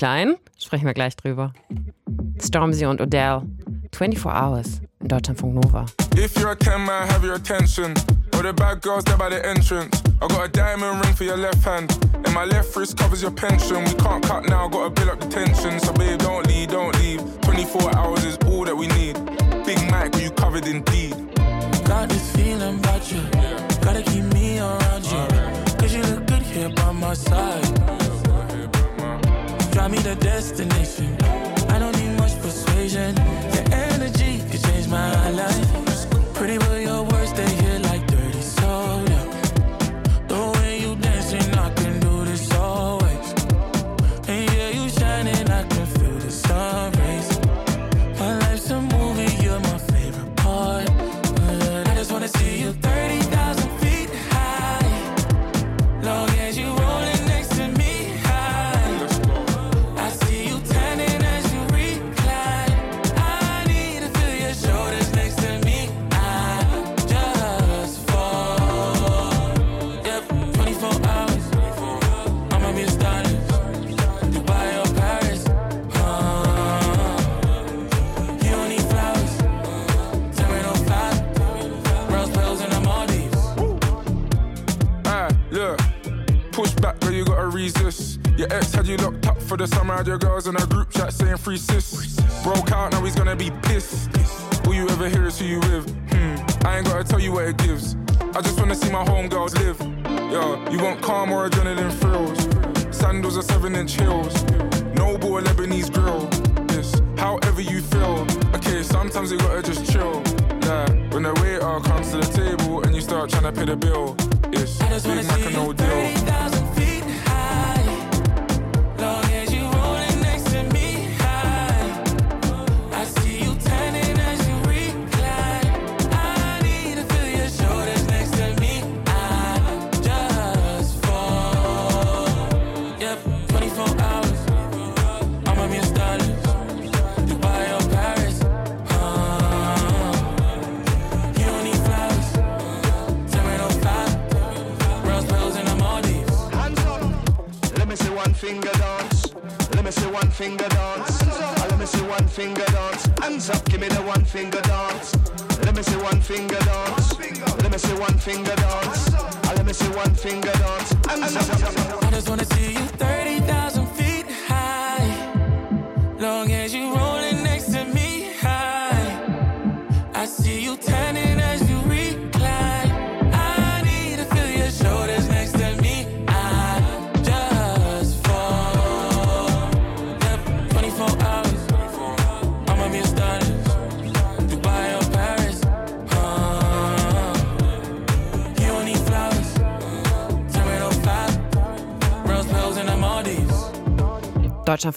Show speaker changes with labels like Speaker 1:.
Speaker 1: Klein? Sprechen wir gleich drüber. Stormzy und Odell. 24 Hours in Deutschlandfunk Nova.
Speaker 2: If you're a 10 man, have your attention. All the bad girls there by the entrance. I got a diamond ring for your left hand. And my left wrist covers your pension. We can't cut now, gotta build up the tension. So babe, don't leave, don't leave. 24 hours is all that we need. Big Mike, got you covered indeed.
Speaker 3: Got this feeling about you. Gotta keep me around you. Cause you look good here by my side. Drive me to destination. I don't need much persuasion. Your energy could change my life. Pretty but your words stay here like dirty soda. The way you dancing, I can do this always. And yeah, you shining, I can feel the sun rays. My life's a movie, you're my favorite part. I just wanna see you 30,000 feet high. Long as you rolling next to me high. I see you tanning as you recline. I need to feel your shoulders next to me. I just fall. Yep, 24 hours. I'ma be a stylist. Dubai or Paris. You don't need flowers. Termin on 5. Rose petals in the Maldives.
Speaker 2: Look, push back, girl, you gotta resist. Your ex had you locked up for the summer, had your girls in a group chat saying free sis. Broke out, now he's gonna be pissed. All you ever hear is who you with. I ain't gotta tell you what it gives. I just wanna see my homegirls live. Yo, you want calm or adrenaline thrills? Sandals or 7-inch heels. Noble or Lebanese grill. Yes, however you feel. Okay, sometimes you gotta just chill. Yeah, when the waiter comes to the table and you start trying to pay the bill. Yes,
Speaker 3: I just wanna
Speaker 2: Big Mac
Speaker 3: see
Speaker 2: and
Speaker 3: you
Speaker 2: no deal.
Speaker 3: 30,000 feet high. Long as you rolling next to me high. I see you tanning as you recline. I need to feel your shoulders next to me. I just fall. Yep, 24 hours. I'ma be a stylist. Dubai or Paris. You don't need flowers. Termin on 5. Rose petals in the Maldives.
Speaker 4: Hands up. Let me see one finger dance. Let me see one finger dance. Let me see one finger dance. Hands up, give me the one finger dance. Let me see one finger dance. Let me see one finger dance. Let me see one finger dance. Hands up.
Speaker 3: I just wanna see you 30,000 feet high. Long as you rolling next to me high. I see you tanning as you recline. I need to feel your shoulders next to me. I just fall. Yep, 24 hours. I'ma be a stylist. Dubai or Paris. You don't need flowers. Termin on 5. Rose petals in the Maldives.
Speaker 1: Deutschlandfunk